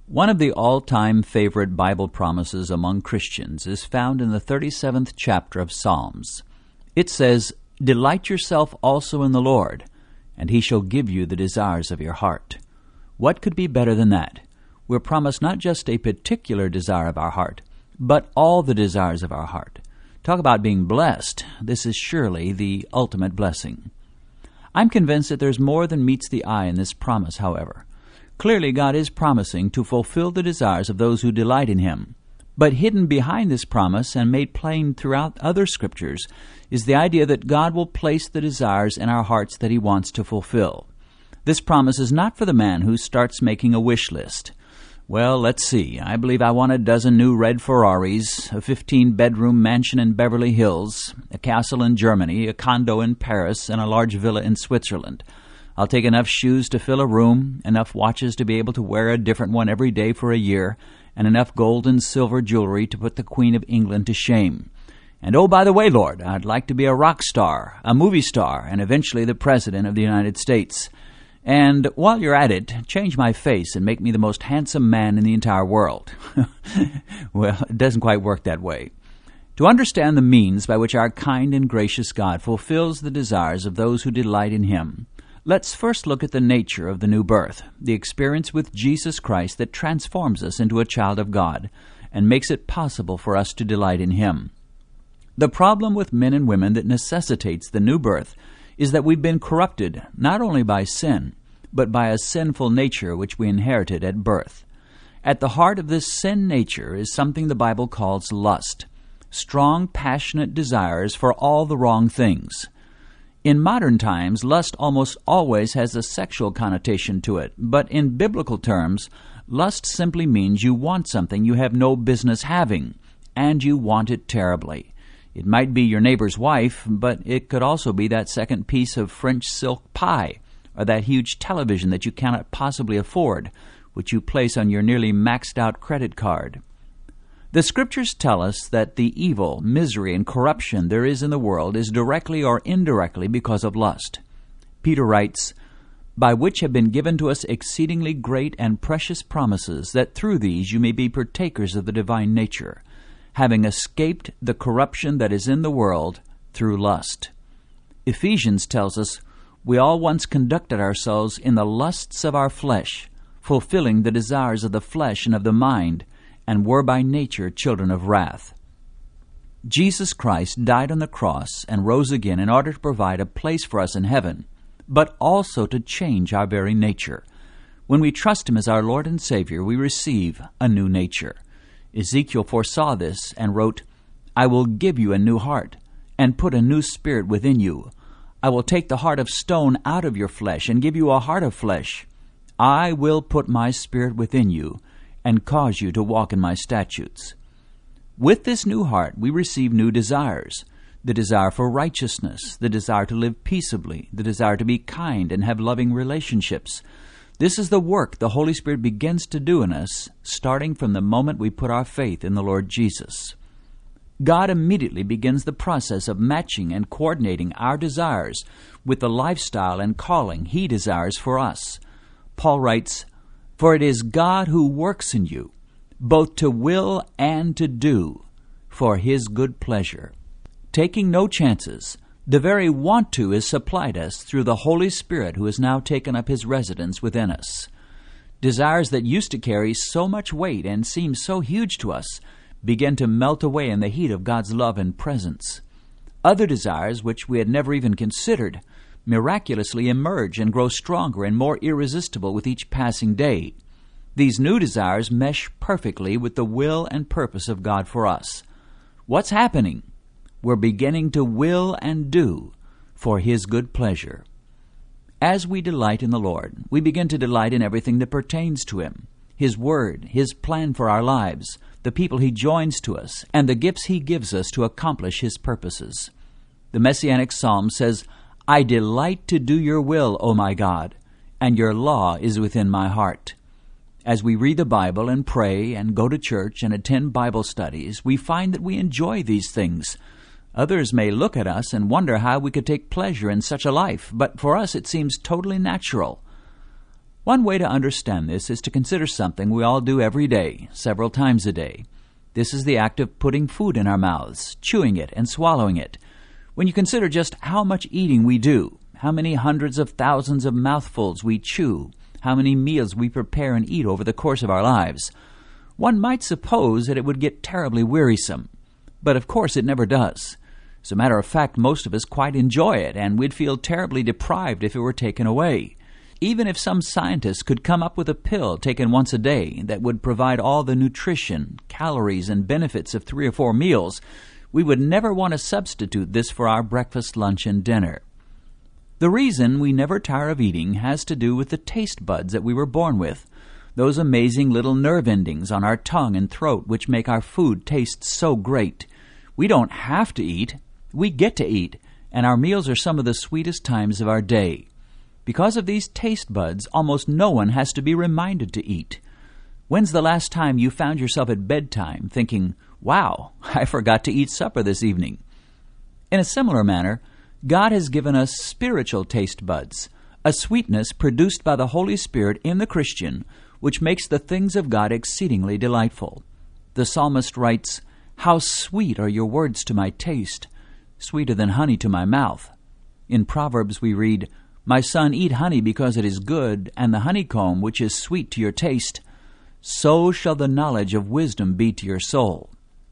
One of the all-time favorite Bible promises among Christians is found in the 37th chapter of Psalms. It says, "Delight yourself also in the Lord, and He shall give you the desires of your heart." What could be better than that? We're promised not just a particular desire of our heart, but all the desires of our heart. Talk about being blessed. This is surely the ultimate blessing. I'm convinced that there's more than meets the eye in this promise, however. Clearly, God is promising to fulfill the desires of those who delight in Him. But hidden behind this promise and made plain throughout other scriptures is the idea that God will place the desires in our hearts that He wants to fulfill. This promise is not for the man who starts making a wish list. Well, let's see. I believe I want a dozen new red Ferraris, a 15-bedroom mansion in Beverly Hills, a castle in Germany, a condo in Paris, and a large villa in Switzerland. I'll take enough shoes to fill a room, enough watches to be able to wear a different one every day for a year, and enough gold and silver jewelry to put the Queen of England to shame. And oh, by the way, Lord, I'd like to be a rock star, a movie star, and eventually the President of the United States. And while you're at it, change my face and make me the most handsome man in the entire world. Well, it doesn't quite work that way. To understand the means by which our kind and gracious God fulfills the desires of those who delight in Him, let's first look at the nature of the new birth, the experience with Jesus Christ that transforms us into a child of God and makes it possible for us to delight in Him. The problem with men and women that necessitates the new birth is that we've been corrupted not only by sin, but by a sinful nature which we inherited at birth. At the heart of this sin nature is something the Bible calls lust, strong, passionate desires for all the wrong things. In modern times, lust almost always has a sexual connotation to it, but in biblical terms, lust simply means you want something you have no business having, and you want it terribly. It might be your neighbor's wife, but it could also be that second piece of French silk pie, or that huge television that you cannot possibly afford, which you place on your nearly maxed-out credit card. The Scriptures tell us that the evil, misery, and corruption there is in the world is directly or indirectly because of lust. Peter writes, "By which have been given to us exceedingly great and precious promises, that through these you may be partakers of the divine nature, having escaped the corruption that is in the world through lust." Ephesians tells us, "We all once conducted ourselves in the lusts of our flesh, fulfilling the desires of the flesh and of the mind, and were by nature children of wrath." Jesus Christ died on the cross and rose again in order to provide a place for us in heaven, but also to change our very nature. When we trust Him as our Lord and Savior, we receive a new nature. Ezekiel foresaw this and wrote, "I will give you a new heart, and put a new spirit within you. I will take the heart of stone out of your flesh, and give you a heart of flesh. I will put my spirit within you, and cause you to walk in my statutes." With this new heart, we receive new desires: the desire for righteousness, the desire to live peaceably, the desire to be kind and have loving relationships. This is the work the Holy Spirit begins to do in us, starting from the moment we put our faith in the Lord Jesus. God immediately begins the process of matching and coordinating our desires with the lifestyle and calling He desires for us. Paul writes, "For it is God who works in you, both to will and to do, for His good pleasure." Taking no chances, the very want to is supplied us through the Holy Spirit who has now taken up His residence within us. Desires that used to carry so much weight and seem so huge to us begin to melt away in the heat of God's love and presence. Other desires, which we had never even considered, miraculously emerge and grow stronger and more irresistible with each passing day. These new desires mesh perfectly with the will and purpose of God for us. What's happening? We're beginning to will and do for His good pleasure. As we delight in the Lord, we begin to delight in everything that pertains to Him: His Word, His plan for our lives, the people He joins to us, and the gifts He gives us to accomplish His purposes. The Messianic Psalm says, "I delight to do your will, O my God, and your law is within my heart." As we read the Bible and pray and go to church and attend Bible studies, we find that we enjoy these things. Others may look at us and wonder how we could take pleasure in such a life, but for us it seems totally natural. One way to understand this is to consider something we all do every day, several times a day. This is the act of putting food in our mouths, chewing it and swallowing it. When you consider just how much eating we do, how many hundreds of thousands of mouthfuls we chew, how many meals we prepare and eat over the course of our lives, one might suppose that it would get terribly wearisome. But of course it never does. As a matter of fact, most of us quite enjoy it, and we'd feel terribly deprived if it were taken away. Even if some scientists could come up with a pill taken once a day that would provide all the nutrition, calories, and benefits of 3 or 4 meals, we would never want to substitute this for our breakfast, lunch, and dinner. The reason we never tire of eating has to do with the taste buds that we were born with, those amazing little nerve endings on our tongue and throat which make our food taste so great. We don't have to eat, we get to eat, and our meals are some of the sweetest times of our day. Because of these taste buds, almost no one has to be reminded to eat. When's the last time you found yourself at bedtime thinking, "Wow, I forgot to eat supper this evening"? In a similar manner, God has given us spiritual taste buds, a sweetness produced by the Holy Spirit in the Christian, which makes the things of God exceedingly delightful. The psalmist writes, "How sweet are your words to my taste, sweeter than honey to my mouth." In Proverbs we read, "My son, eat honey because it is good, and the honeycomb which is sweet to your taste. So shall the knowledge of wisdom be to your soul."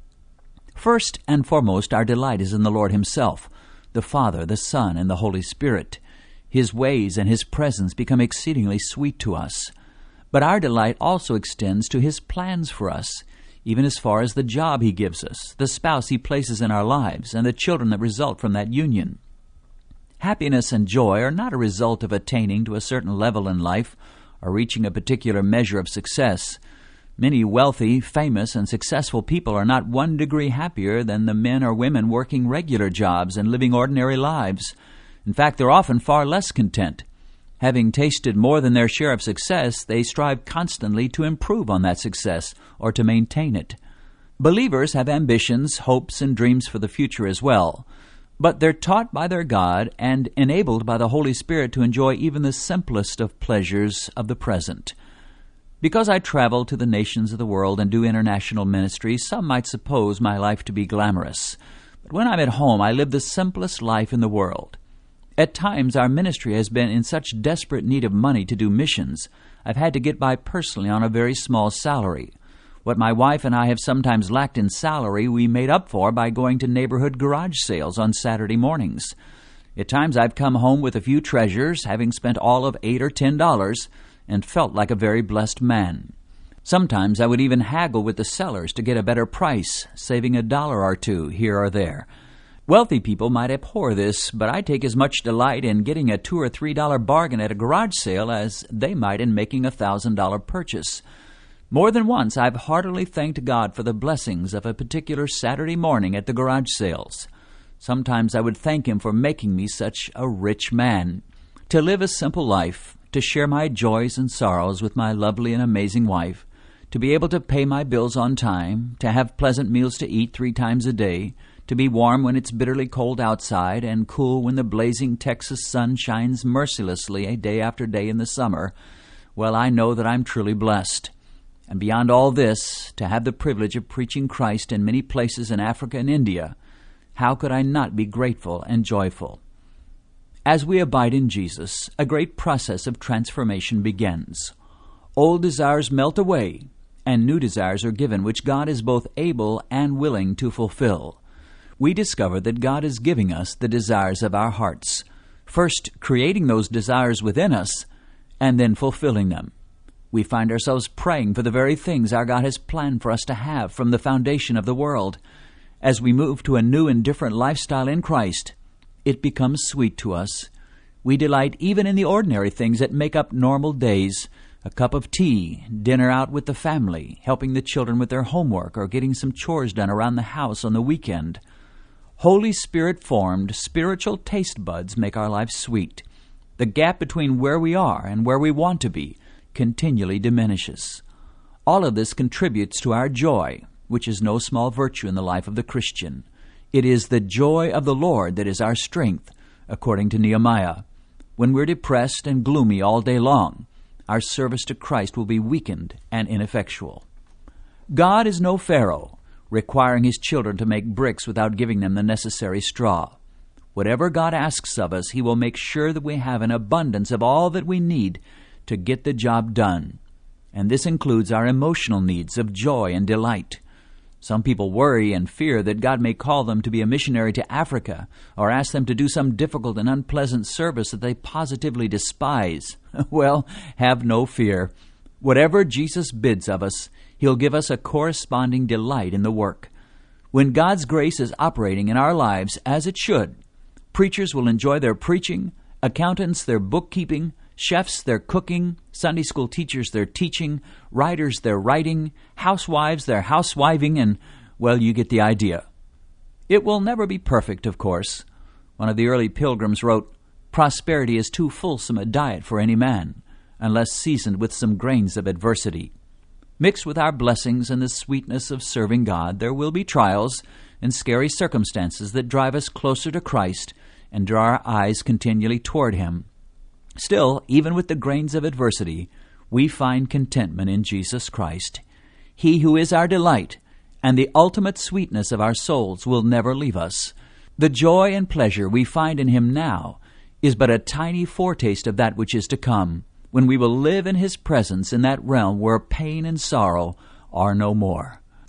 First and foremost, our delight is in the Lord Himself, the Father, the Son, and the Holy Spirit. His ways and His presence become exceedingly sweet to us. But our delight also extends to His plans for us, even as far as the job He gives us, the spouse He places in our lives, and the children that result from that union. Happiness and joy are not a result of attaining to a certain level in life or reaching a particular measure of success. Many wealthy, famous, and successful people are not 1 degree happier than the men or women working regular jobs and living ordinary lives. In fact, they're often far less content. Having tasted more than their share of success, they strive constantly to improve on that success or to maintain it. Believers have ambitions, hopes, and dreams for the future as well. But they're taught by their God and enabled by the Holy Spirit to enjoy even the simplest of pleasures of the present. Because I travel to the nations of the world and do international ministry, some might suppose my life to be glamorous. But when I'm at home, I live the simplest life in the world. At times, our ministry has been in such desperate need of money to do missions, I've had to get by personally on a very small salary. What my wife and I have sometimes lacked in salary, we made up for by going to neighborhood garage sales on Saturday mornings. At times I've come home with a few treasures, having spent all of $8 or $10, and felt like a very blessed man. Sometimes I would even haggle with the sellers to get a better price, saving $1 or $2 here or there. Wealthy people might abhor this, but I take as much delight in getting a $2 or $3 bargain at a garage sale as they might in making a $1,000 purchase. More than once, I've heartily thanked God for the blessings of a particular Saturday morning at the garage sales. Sometimes I would thank Him for making me such a rich man. To live a simple life, to share my joys and sorrows with my lovely and amazing wife, to be able to pay my bills on time, to have pleasant meals to eat 3 times a day, to be warm when it's bitterly cold outside and cool when the blazing Texas sun shines mercilessly day after day in the summer, well, I know that I'm truly blessed. And beyond all this, to have the privilege of preaching Christ in many places in Africa and India, how could I not be grateful and joyful? As we abide in Jesus, a great process of transformation begins. Old desires melt away, and new desires are given, which God is both able and willing to fulfill. We discover that God is giving us the desires of our hearts, first creating those desires within us, and then fulfilling them. We find ourselves praying for the very things our God has planned for us to have from the foundation of the world. As we move to a new and different lifestyle in Christ, it becomes sweet to us. We delight even in the ordinary things that make up normal days, a cup of tea, dinner out with the family, helping the children with their homework, or getting some chores done around the house on the weekend. Holy Spirit-formed spiritual taste buds make our life sweet. The gap between where we are and where we want to be continually diminishes. All of this contributes to our joy, which is no small virtue in the life of the Christian. It is the joy of the Lord that is our strength, according to Nehemiah. When we're depressed and gloomy all day long, our service to Christ will be weakened and ineffectual. God is no Pharaoh, requiring his children to make bricks without giving them the necessary straw. Whatever God asks of us, he will make sure that we have an abundance of all that we need to get the job done. And this includes our emotional needs of joy and delight. Some people worry and fear that God may call them to be a missionary to Africa or ask them to do some difficult and unpleasant service that they positively despise. Well, have no fear. Whatever Jesus bids of us, he'll give us a corresponding delight in the work. When God's grace is operating in our lives as it should, preachers will enjoy their preaching, accountants their bookkeeping, chefs their cooking, Sunday school teachers their teaching, writers their writing, housewives their housewiving, and, well, you get the idea. It will never be perfect, of course. One of the early pilgrims wrote, "Prosperity is too fulsome a diet for any man, unless seasoned with some grains of adversity." Mixed with our blessings and the sweetness of serving God, there will be trials and scary circumstances that drive us closer to Christ and draw our eyes continually toward him. Still, even with the grains of adversity, we find contentment in Jesus Christ. He who is our delight and the ultimate sweetness of our souls will never leave us. The joy and pleasure we find in him now is but a tiny foretaste of that which is to come, when we will live in his presence in that realm where pain and sorrow are no more.